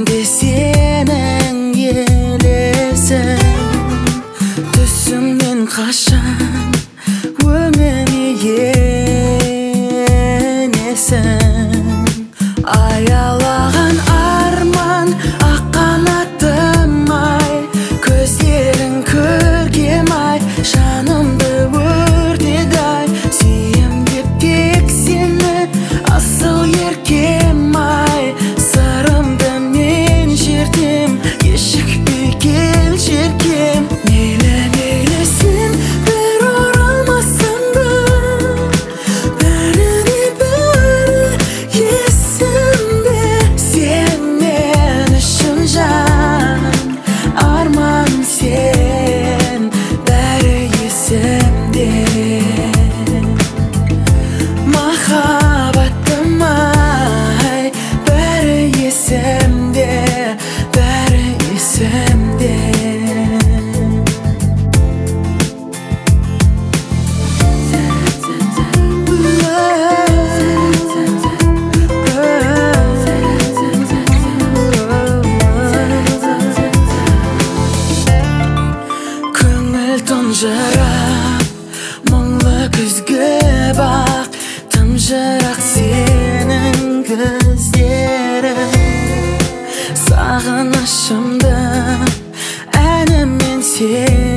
Көзімде сенің елесің, түсімнен қашан өңіме енесің. Аялаған арман ақ қанатым-ай, көздерің көркем-ай, жанымды өртеді-ай. Сүйем деп тек сені, асыл еркем-ай, сырымды мен шертем, кешікпей кел шеркем. Мейлі мейлі сен бір оралмасаң да, бәріне бәрі есімде. Сен мен үшін жан, арман сен, бәрі есімде. Махаббатым-ай, бәрі есімде, бәрі есімде. Көңіл тұнжырап, мұңлы күзгі бақ, тым жырақ сенің көздерің. Сағынышымды әніммен сен